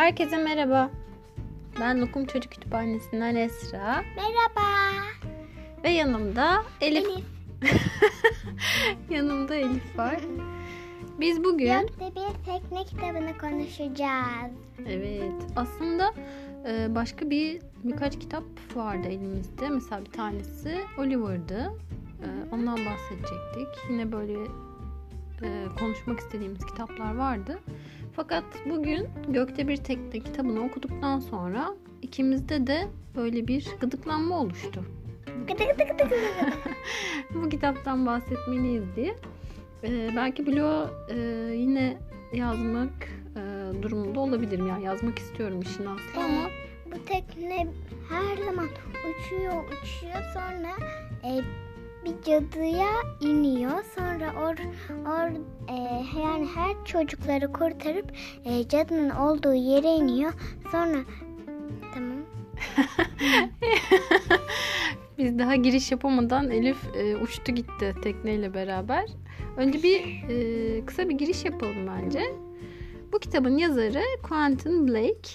Herkese merhaba. Ben Lokum Çocuk Kütüphanesi'nden Esra. Merhaba. Ve yanımda Elif. Yanımda Elif var. Biz bugün... Gökte bir tekne kitabını konuşacağız. Evet. Aslında başka birkaç kitap vardı elimizde. Mesela bir tanesi Oliver'dı. Ondan bahsedecektik. Yine böyle konuşmak istediğimiz kitaplar vardı. Fakat bugün Gökte Bir Tekne kitabını okuduktan sonra ikimizde de böyle bir gıdıklanma oluştu. Bu kitaptan bahsetmeliyiz diye. Belki bloğa yine yazmak durumunda olabilirim. Yani yazmak istiyorum işin aslı ama bu tekne her zaman uçuyor sonra bir cadıya iniyor. Sonra yani her çocukları kurtarıp cadının olduğu yere iniyor. Sonra tamam. Biz daha giriş yapamadan Elif uçtu gitti tekneyle beraber. Önce kısa bir giriş yapalım bence. Bu kitabın yazarı Quentin Blake.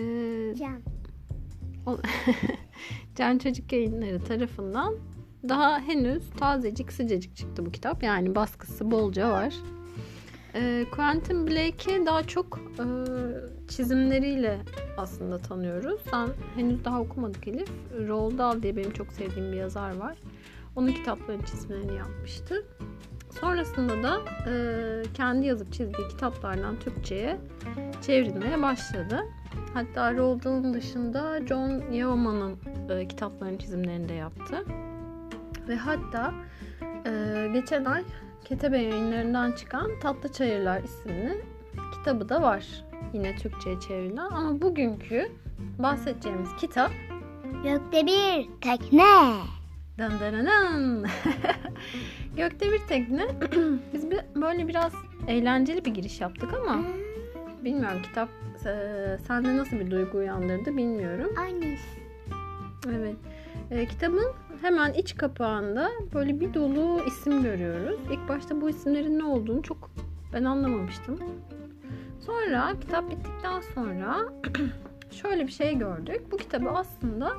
Can Çocuk Yayınları tarafından daha henüz tazecik sıcacık çıktı bu kitap. Yani baskısı bolca var. Quentin Blake'i daha çok çizimleriyle aslında tanıyoruz. Sen henüz daha okumadık Elif. Roald Dahl diye benim çok sevdiğim bir yazar var. Onun kitaplarının çizimlerini yapmıştı. Sonrasında da kendi yazıp çizdiği kitaplardan Türkçe'ye çevrilmeye başladı. Hatta Roald Dahl'ın dışında John Yeoman'ın kitaplarının çizimlerini de yaptı. Ve hatta geçen ay Ketebe Yayınları'ndan çıkan Tatlı Çayırlar isimli kitabı da var. Yine Türkçe'ye çevrilen. Ama bugünkü bahsedeceğimiz kitap Gökte Bir Tekne. Dan dan dan. Gökte Bir Tekne. Biz böyle biraz eğlenceli bir giriş yaptık ama bilmiyorum kitap sende nasıl bir duygu uyandırdı bilmiyorum. Annesi. Evet. Kitabın hemen iç kapağında böyle bir dolu isim görüyoruz. İlk başta bu isimlerin ne olduğunu çok ben anlamamıştım. Sonra kitap bittikten sonra şöyle bir şey gördük. Bu kitabı aslında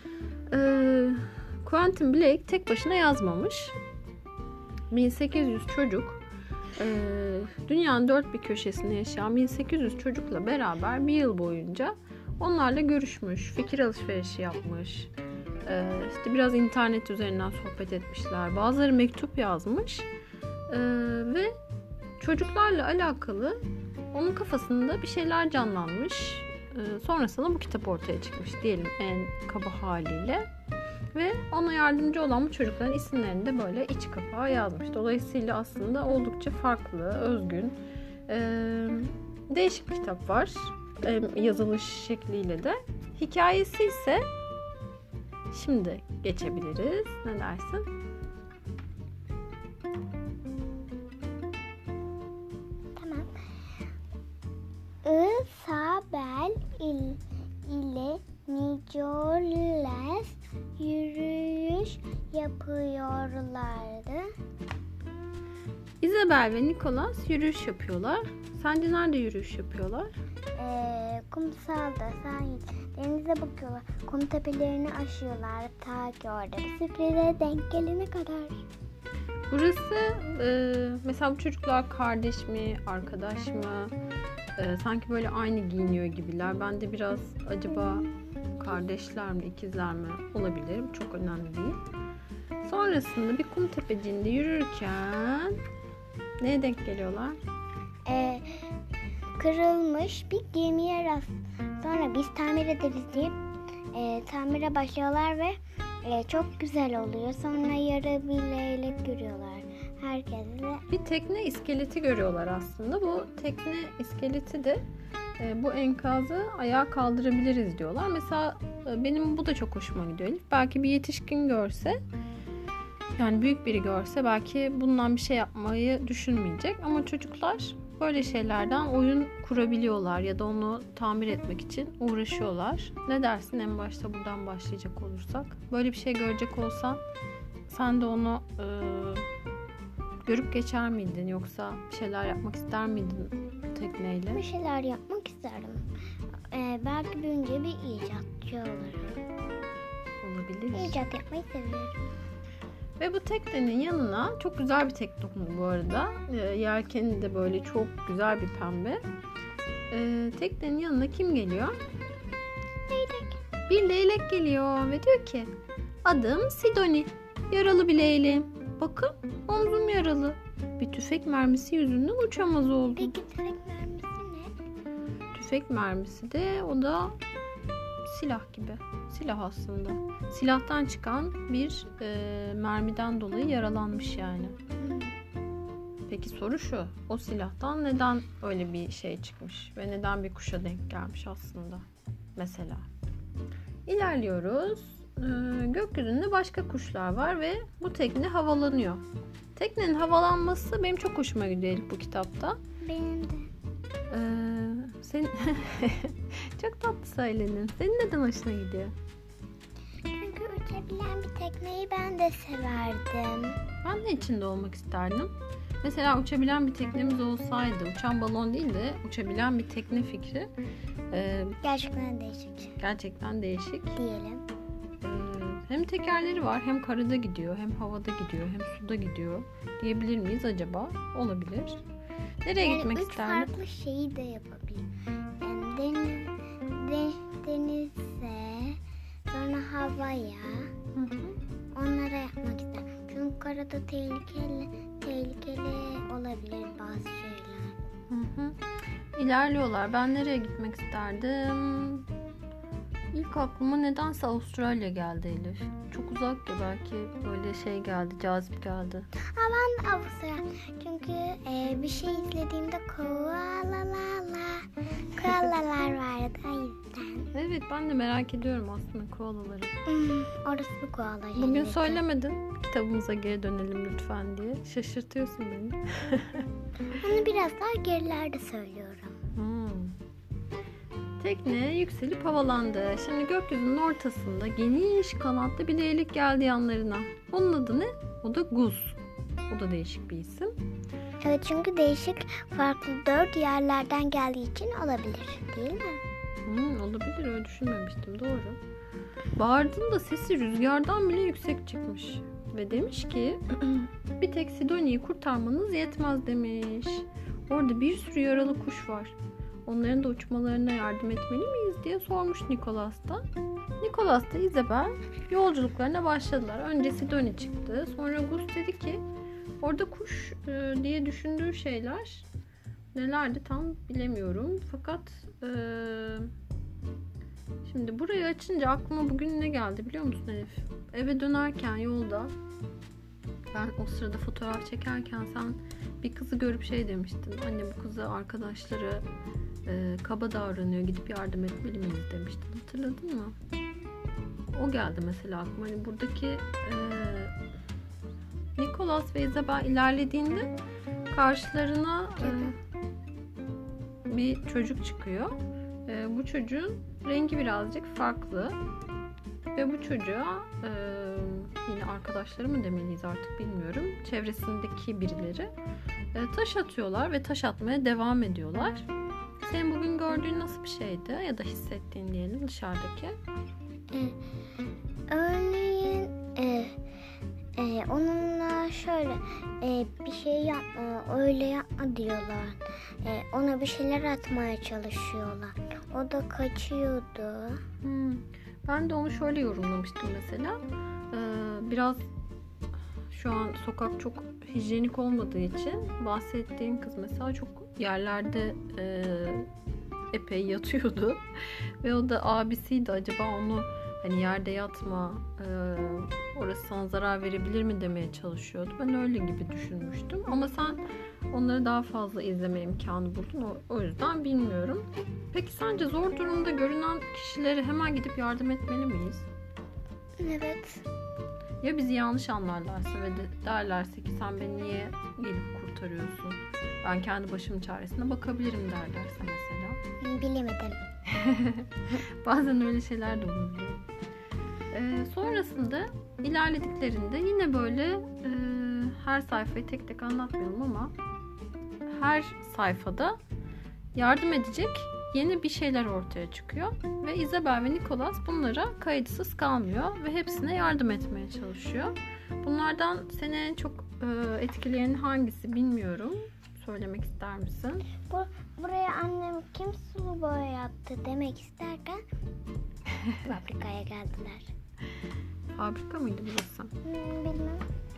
Quentin Blake tek başına yazmamış. 1800 çocuk dünyanın dört bir köşesinde yaşayan 1800 çocukla beraber bir yıl boyunca onlarla görüşmüş, fikir alışverişi yapmış. İşte biraz internet üzerinden sohbet etmişler. Bazıları mektup yazmış. Ve çocuklarla alakalı onun kafasında bir şeyler canlanmış. Sonrasında bu kitap ortaya çıkmış diyelim en kaba haliyle. Ve ona yardımcı olan bu çocukların isimlerini de böyle iç kapağa yazmış. Dolayısıyla aslında oldukça farklı, özgün, değişik bir kitap var. Yazılış şekliyle de. Hikayesi ise şimdi geçebiliriz. Ne dersin? Tamam. Isabel ile Nicholas yürüyüş yapıyorlardı. Isabel ve Nicholas yürüyüş yapıyorlar. Sence nerede yürüyüş yapıyorlar? Kumsalda, sahil, denize bakıyorlar. Kum tepelerini aşıyorlar ta ki orada bir sürprize denk gelene kadar. Burası mesela bu çocuklar kardeş mi, arkadaş mı? Sanki böyle aynı giyiniyor gibiler. Ben de biraz acaba kardeşler mi, ikizler mi olabilir. Çok önemli değil. Sonrasında bir kum tepeciğinde yürürken neye denk geliyorlar? Kırılmış bir gemiye sonra biz tamir ederiz deyip tamire başlıyorlar ve çok güzel oluyor. Sonra yarı bir leylek görüyorlar. Herkesle. Bir tekne iskeleti görüyorlar aslında. Bu tekne iskeleti de bu enkazı ayağa kaldırabiliriz diyorlar. Mesela benim bu da çok hoşuma gidiyor Elif. Belki bir yetişkin görse, yani büyük biri görse belki bundan bir şey yapmayı düşünmeyecek. Ama çocuklar böyle şeylerden oyun kurabiliyorlar ya da onu tamir etmek için uğraşıyorlar. Ne dersin en başta buradan başlayacak olursak? Böyle bir şey görecek olsan sen de onu görüp geçer miydin yoksa bir şeyler yapmak ister miydin tekneyle? Bir şeyler yapmak isterdim. belki büyünce bir icatçı olurum. Olabilir. İcat yapmayı seviyorum. Ve bu teknenin yanına çok güzel bir tekne bu arada. Yelkeni de böyle çok güzel bir pembe. Teknenin yanına kim geliyor? Leylek. Bir leylek geliyor ve diyor ki adım Sidoni. Yaralı bir leyleğim. Bakın omzum yaralı. Bir tüfek mermisi yüzünden uçamaz oldum. Peki tüfek mermisi ne? Tüfek mermisi de o da silah gibi. Silah aslında. Silahtan çıkan bir mermiden dolayı yaralanmış yani. Peki soru şu. O silahtan neden öyle bir şey çıkmış? Ve neden bir kuşa denk gelmiş aslında? Mesela. İlerliyoruz. Gökyüzünde başka kuşlar var ve bu tekne havalanıyor. Teknenin havalanması benim çok hoşuma gidiyor bu kitapta. Benim de. Senin çok tatlı söyledin. Senin neden hoşuna gidiyor? Çünkü uçabilen bir tekneyi ben de severdim. Ben de içinde olmak isterdim. Mesela uçabilen bir teknemiz olsaydı, uçan balon değil de uçabilen bir tekne fikri Gerçekten değişik. gerçekten değişik. Diyelim. Hem tekerleri var, hem karada gidiyor, hem havada gidiyor, hem suda gidiyor diyebilir miyiz acaba? Olabilir. Nereye gitmek üç isterdin? farklı şeyi de yapabilir. Denize, sonra havaya, onlara yapmak isterim. Çünkü karada tehlikeli olabilir bazı şeyler. İlerliyorlar. Ben nereye gitmek isterdim? İlk aklıma nedense Avustralya geldi Elif. Çok uzak ya, belki böyle şey geldi, cazip geldi. Ben de Avustralya. Çünkü bir şey izlediğimde koalalar vardı o yüzden. Evet, ben de merak ediyorum aslında koalaları. Orası bu koala. Bugün söylemedin kitabımıza geri dönelim lütfen diye. Şaşırtıyorsun beni. Onu biraz daha gerilerde söylüyorum. Tekne yükselip havalandı. Şimdi gökyüzünün ortasında geniş kanatlı bir leylek geldi yanlarına. Onun adı ne? O da Gus. O da değişik bir isim. Evet, çünkü değişik farklı 4 yerlerden geldiği için olabilir değil mi? Olabilir, öyle düşünmemiştim, doğru. Bağırdığında sesi rüzgardan bile yüksek çıkmış. Ve demiş ki bir tek Sidoni'yi kurtarmanız yetmez demiş. Orada bir sürü yaralı kuş var. Onların da uçmalarına yardım etmeli miyiz diye sormuş Nicholas'ta. Nicholas da Isabel yolculuklarına başladılar. Önce Sidoni çıktı. Sonra Gus dedi ki orada kuş diye düşündüğü şeyler nelerdi tam bilemiyorum. Fakat şimdi burayı açınca aklıma bugün ne geldi biliyor musun Elif? Eve dönerken yolda ben o sırada fotoğraf çekerken sen bir kızı görüp şey demiştin. Anne, bu kıza arkadaşları kaba davranıyor, gidip yardım etmeli miyiz demiştin. Hatırladın mı? O geldi mesela aklıma. Hani buradaki Nicholas ve Isabel ilerlediğinde karşılarına bir çocuk çıkıyor. Bu çocuğun rengi birazcık farklı. Ve bu çocuğa yine arkadaşları mı demeliyiz artık bilmiyorum. Çevresindeki birileri taş atıyorlar ve taş atmaya devam ediyorlar. Senin bugün gördüğün nasıl bir şeydi ya da hissettiğin diyelim dışarıdaki? Örneğin onunla şöyle bir şey yapma, öyle yapma diyorlar. Ona bir şeyler atmaya çalışıyorlar. O da kaçıyordu. Ben de onu şöyle yorumlamıştım mesela. Biraz şu an sokak çok hijyenik olmadığı için bahsettiğim kız mesela çok yerlerde epey yatıyordu. Ve o da abisiydi, acaba onu hani yerde yatma, orası sana zarar verebilir mi demeye çalışıyordu. Ben öyle gibi düşünmüştüm. Ama sen onları daha fazla izleme imkanı buldun. O yüzden bilmiyorum. Peki sence zor durumda görünen kişilere hemen gidip yardım etmeli miyiz? Evet. Ya bizi yanlış anlarlarsa ve derlerse ki sen beni niye gelip kurtarıyorsun? Ben kendi başımın çaresine bakabilirim derlerse mesela. Bilemedim. Bazen öyle şeyler de olabiliyor. Sonrasında ilerlediklerinde yine böyle her sayfayı tek tek anlatmayalım ama her sayfada yardım edecek yeni bir şeyler ortaya çıkıyor. Ve Isabel ve Nicholas bunlara kayıtsız kalmıyor ve hepsine yardım etmeye çalışıyor. Bunlardan seni en çok etkileyen hangisi bilmiyorum. Söylemek ister misin? Buraya annem kim sulu boya yaptı demek isterken fabrikaya geldiler. Fabrika mıydı burası? Bilmem.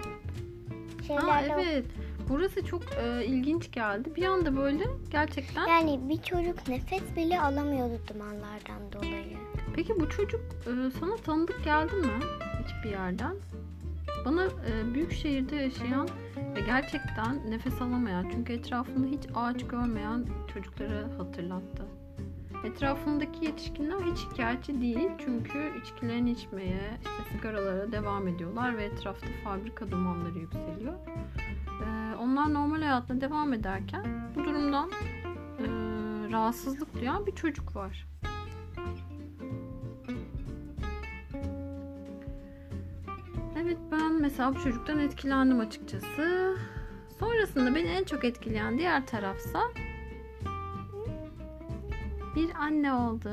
Evet. Burası çok ilginç geldi. Bir anda böyle gerçekten. Yani bir çocuk nefes bile alamıyordu dumanlardan dolayı. Peki bu çocuk sana tanıdık geldi mi hiçbir yerden? Bana büyük şehirde yaşayan ve gerçekten nefes alamayan, çünkü etrafında hiç ağaç görmeyen çocukları hatırlattı. Etrafındaki yetişkinler hiç şikayetçi değil, çünkü içkilerini içmeye, sigaralara devam ediyorlar ve etrafta fabrika dumanları yükseliyor. Onlar normal hayatına devam ederken bu durumdan rahatsızlık duyan bir çocuk var. Evet, ben mesela bu çocuktan etkilendim açıkçası. Sonrasında beni en çok etkileyen diğer tarafsa bir anne oldu.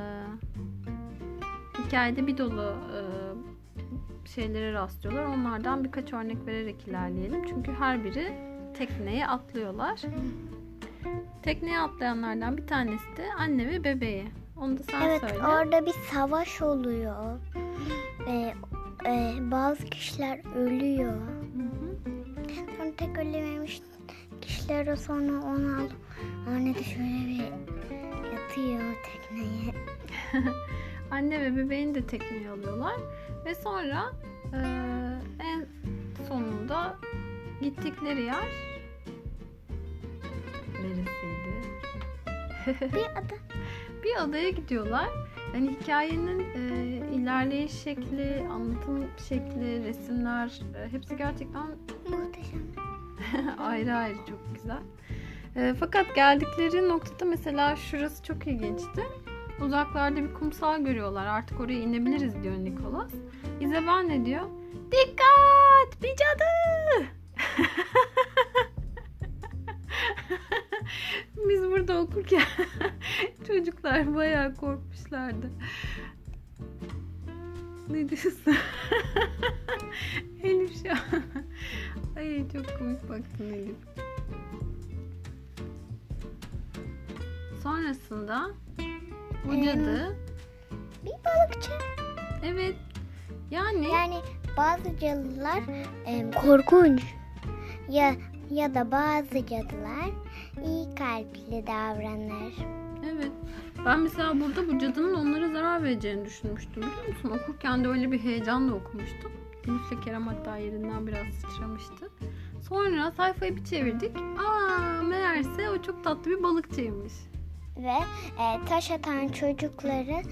Hikayede bir dolu şeylere rastlıyorlar. Onlardan birkaç örnek vererek ilerleyelim. Çünkü her biri tekneye atlıyorlar. Tekneye atlayanlardan bir tanesi de anne ve bebeği. Onu da sen söyle. Evet, orada bir savaş oluyor. Bazı kişiler ölüyor. Sonra tek ölememiş kişiler o sonra onu alıp anne de şöyle bir yatıyor tekneye. Anne ve bebeğini de tekneye alıyorlar. Ve sonra en sonunda gittikleri yer neresiydi? Bir adaya gidiyorlar. Yani hikayenin ilerleyiş şekli, anlatım şekli, resimler hepsi gerçekten muhteşem. ayrı ayrı çok güzel. Fakat geldikleri noktada mesela şurası çok ilginçti. Uzaklarda bir kumsal görüyorlar. Artık oraya inebiliriz diyor Nicholas. Isabel ne diyor? Dikkat! Bir cadı! Biz burada okurken çocuklar bayağı korkmuşlardı. Ne diyorsun? Elif şu an. Ay çok komik baktın Elif. Sonrasında bu cadı bir balıkçı. Evet. Yani bazı cadılar korkunç ya da bazı cadılar iyi kalpli davranır. Evet. Ben mesela burada bu cadının onlara zarar vereceğini düşünmüştüm, biliyor musun? Okurken de öyle bir heyecanla okumuştum. Yunus'la Kerem hatta yerinden biraz sıçramıştı. Sonra sayfayı bir çevirdik. Meğerse o çok tatlı bir balıkçıymış. Ve taş atan çocukların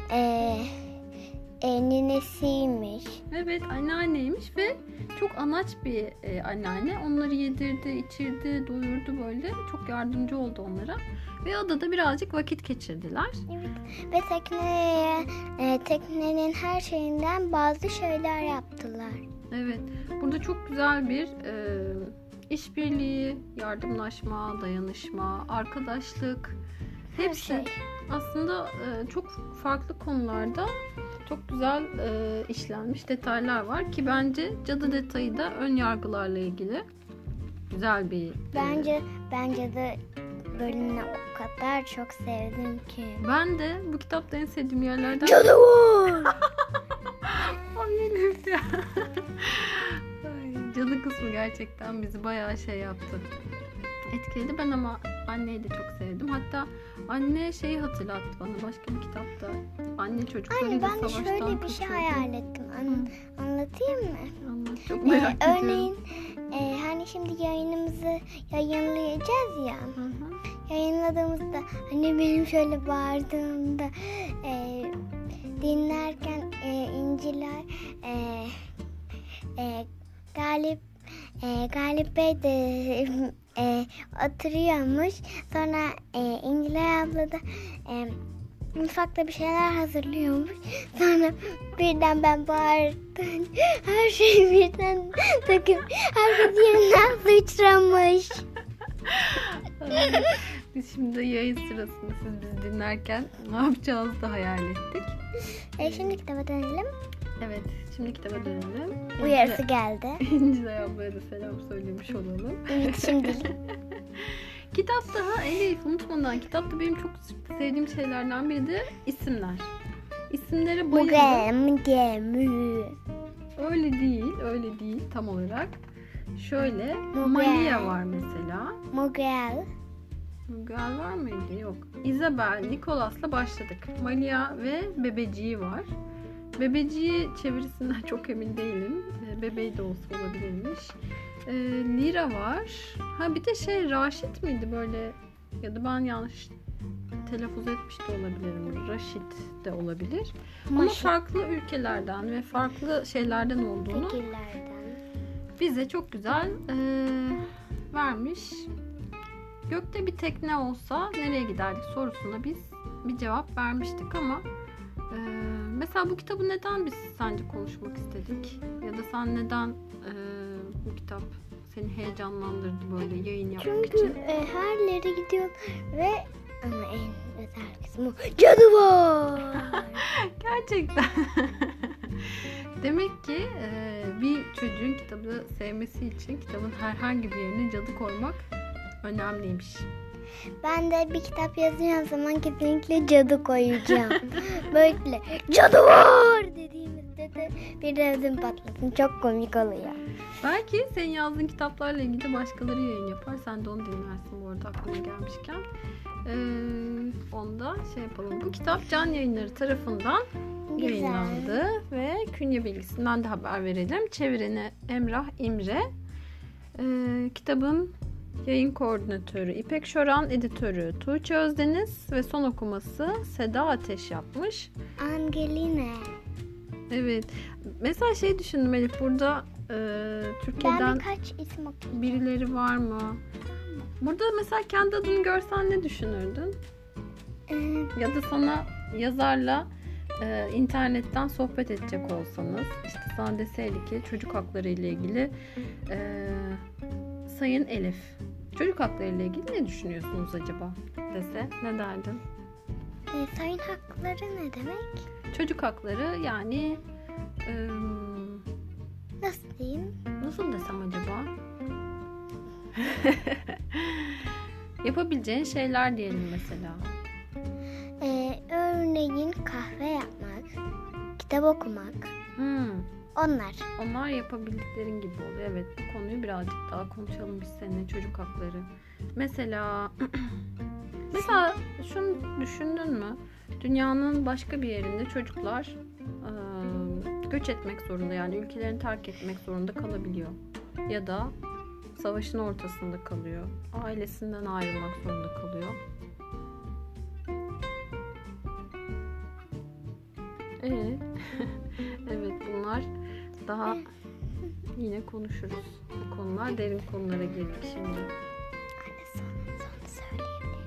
ninesiymiş. Evet, anneanneymiş ve çok anaç bir anneanne. Onları yedirdi, içirdi, doyurdu böyle. Çok yardımcı oldu onlara. Ve adada birazcık vakit geçirdiler. Evet. Ve teknenin her şeyinden bazı şeyler yaptılar. Evet. Burada çok güzel bir işbirliği, yardımlaşma, dayanışma, arkadaşlık. Hepsi aslında çok farklı konularda çok güzel işlenmiş detaylar var ki bence cadı detayı da ön yargılarla ilgili güzel bir. Bence de bölümünü o kadar çok sevdim ki. Ben de bu kitapta en sevdiğim yerlerden. Cadı var. Ay Elif ya. Cadı kısmı gerçekten bizi bayağı şey yaptı. Etkiledi. Ben ama anneyi de çok sevdim. Hatta anne şeyi hatırlattı bana başka bir kitapta. Anne çocuklarıyla savaştan kaçıyordu. Ben de şöyle bir şey hayal ettim. Anlatayım mı? Anlat. Çok merak ediyorum. Örneğin hani şimdi yayınımızı yayınlayacağız ya. Yayınladığımızda hani benim şöyle bağırdığımda dinlerken İnciler Galip Bey de oturuyormuş. Sonra İnciler abla da mutfakta bir şeyler hazırlıyormuş. Sonra birden ben bağırdım. Her şey birden takıp herkes yerinden sıçramış. Biz şimdi yayın sırasında siz bizi dinlerken ne yapacağımızı da hayal ettik. Şimdi kitaba dönelim. Evet, şimdi kitaba dönelim. Uyarısı geldi. İncilay ablaya da selam söylemiş olalım. Evet, şimdi. Kitapta Elif unutmadan, kitapta benim çok sevdiğim şeylerden biri de isimler. İsimlere bayıldım. Öyle değil tam olarak. Şöyle Malia var mesela. Miguel var mıydı? Yok. Isabel, Nicholas'la başladık. Malia ve Bebeciği var. Bebeciği çevirisinden çok emin değilim. Bebeği de olsa olabilirmiş. Lira var. Bir de Raşit miydi böyle? Ya da ben yanlış telaffuz etmiş de olabilirim. Raşit de olabilir. Ama farklı ülkelerden ve farklı şeylerden olduğunu bize çok güzel vermiş. Gökte bir tekne olsa nereye giderdik sorusuna biz bir cevap vermiştik ama mesela bu kitabı neden biz sence konuşmak istedik? Ya da sen neden bu kitap seni heyecanlandırdı böyle yayın yapmak için? Çünkü her yere gidiyor ve ama en özel kısmı cadı var. Gerçekten. Demek ki bir çocuğun kitabı sevmesi için kitabın herhangi bir yerine cadı koymak önemliymiş. Ben de bir kitap yazacağım zaman kesinlikle cadı koyacağım. Böyle cadı var dediğimizde de bir ödüm patlasın. Çok komik oluyor. Belki senin yazdığın kitaplarla ilgili başkaları yayın yapar. Sen de onu dinlersin bu arada aklıma gelmişken. Onda yapalım. Bu kitap Can Yayınları tarafından yayınlandı ve künye bilgisinden de haber verelim. Çevireni Emrah İmre. Kitabın yayın koordinatörü İpek Şoran, editörü Tuğçe Özdeniz ve son okuması Seda Ateş yapmış. Angelina. Evet. Mesela düşündüm Elif, burada Türkiye'den birkaç isim okuyayım. Birileri var mı? Burada mesela kendi adını görsen ne düşünürdün? Ya da sana yazarla internetten sohbet edecek olsanız, işte sana deseydi ki çocuk hakları ile ilgili Sayın Elif, çocuk hakları ile ilgili ne düşünüyorsunuz acaba dese ne derdin? Sayın hakları ne demek? Çocuk hakları yani nasıl diyeyim? Nasıl desem acaba? Yapabileceğin şeyler diyelim mesela. Örneğin kahve yapmak, kitap okumak. Onlar yapabildiklerin gibi oluyor. Evet, bu konuyu birazcık daha konuşalım biz seninle, çocuk hakları. Mesela şunu düşündün mü? Dünyanın başka bir yerinde çocuklar göç etmek zorunda, yani ülkelerini terk etmek zorunda kalabiliyor. Ya da savaşın ortasında kalıyor. Ailesinden ayrılmak zorunda kalıyor. Evet, bunlar daha yine konuşuruz. Bu konular derin konulara girdik şimdi. Anne son söyleyebilirim.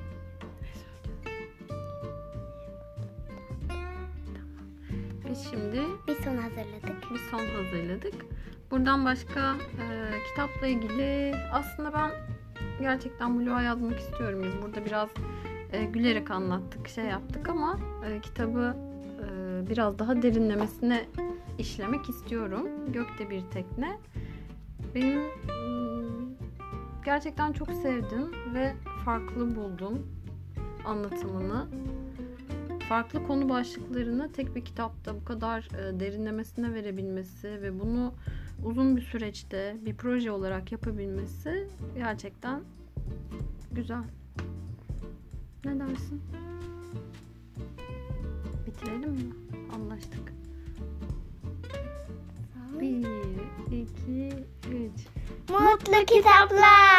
Biz şimdi bir son hazırladık. Buradan başka kitapla ilgili aslında ben gerçekten bloğa yazmak istiyorum. Biz burada biraz gülerek anlattık, yaptık ama kitabı biraz daha derinlemesine işlemek istiyorum. Gökte bir tekne. Benim gerçekten çok sevdim ve farklı buldum anlatımını. Farklı konu başlıklarını tek bir kitapta bu kadar derinlemesine verebilmesi ve bunu uzun bir süreçte bir proje olarak yapabilmesi gerçekten güzel. Ne dersin? Bitirelim mi? Anlaştık. 1, 2, 3. Mutlu kitaplar.